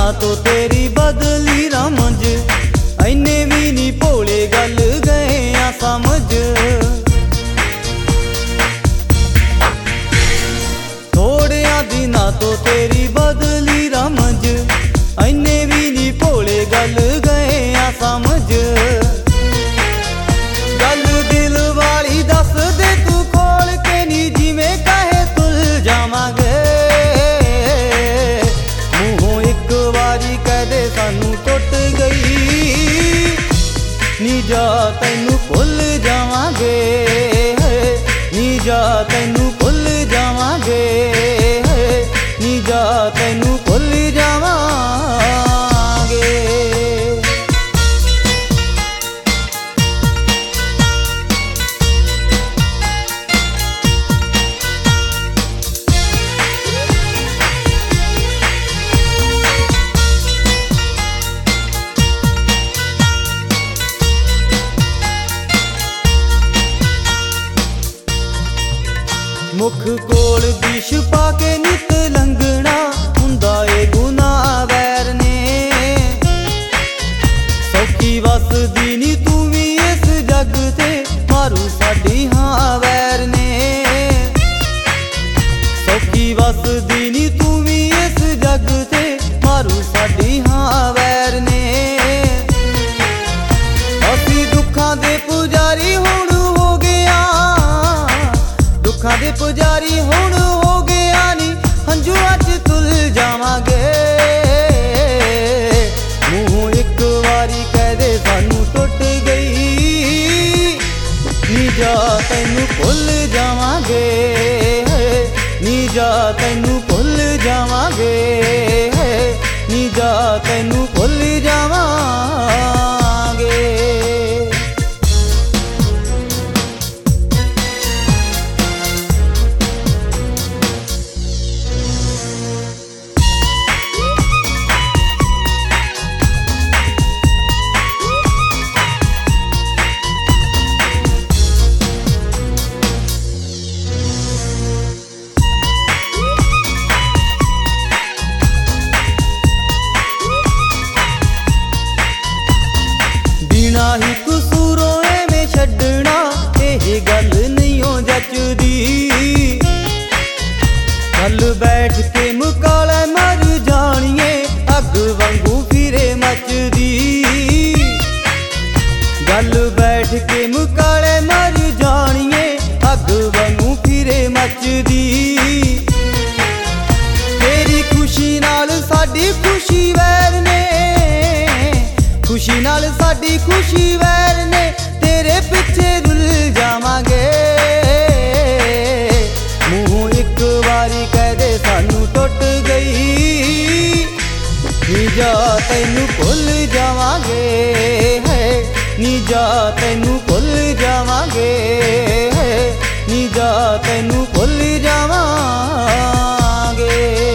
दिनां तो तेरी बदली रमज, इन्ने भी नी भोले गल गए आ समझ। थोड़िया दिनां तो तेरी बदली रमज, इन्ने भी नी भोले गल गए आ समझ। गल दिल वाली दस दे तू खोल के नी, जिवें कहे तुल जावांगे। मूहों एक वारी कह दे सानू टुट गई, नी जा तैनू भुल जावांगे, नी जा तैनू भुल जावांगे, नी जा तैनू भुल जावांगे। मुख कोल विष पाके नित लंघना, हुंदा ए गुनाह वैर ने। सौखी वसदी नी तू भी इस जग ते, मारू साडी हां वैर ने। सौखी वसदी नी तू भी इस जग ते, मारू साडी हां वैर ने। असी दुखां दे पुजारी हुण हो गया, दुखां दे पुजारी हुण हो गया नी, हंझूआं च तुल जावांगे। मूंह एक वारी कह दे सानू टुट गई, नी जा तैनू भुल जावांगे, नी जा तैनू भुल जावांगे, नी जा तैनू भुल जावांगे। बिना ही कसूरों एवें छड्डना, एह गल नहीं हो जचदी। कल बैठ के मुकाले मर जानिए, अग वांगू फिरे मचदी। गल बैठ के मुकाले मर जानिए, अग वांगू फिरे मचदी। तेरी खुशी नाल साडी खुशी वैर ने, खुशी नाल साडी खुशी वैर ने, तेरे पिछे रुल जावांगे। मूंह एक वारी कह दे सानू टुट गई, नी जा तैनू भुल जावांगे, नी जा तैनू भुल जावांगे, नी जा तैनू भुल जावांगे।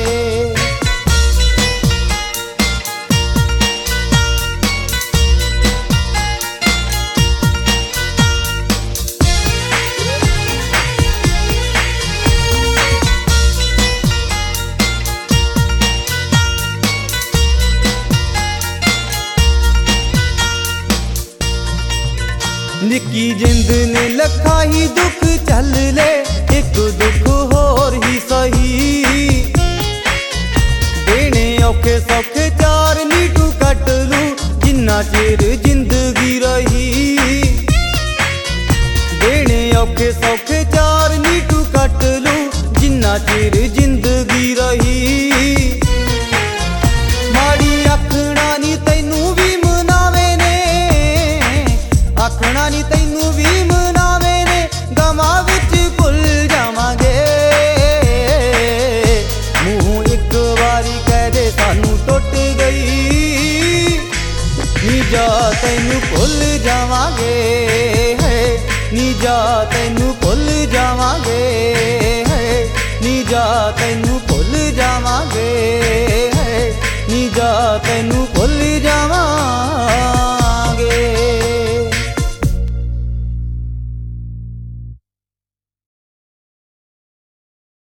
निक्की जिंद ने लखा ही दुख चल ले, एक दुख होर ही सही। देने औखे सौखे चार नीटू कट लू, जिन्ना चिर जिंदगी रही। देने औखे सौखे चार नीटू कट लू, जिन्ना चिर जिंदगी रही। माड़ी आखना नी तैनू भी मनावे ने, आखना नी तैनू भी मनावे ने, गमां विच भुल जावांगे। मूंह एक वारी कह दे सानू टुट गई, नी जा तैनू भुल जावांगे, नी जा तैनू भुल जावांगे, नी जा तैनू भुल जावांगे, नी जा तैनू भुल जावांगे।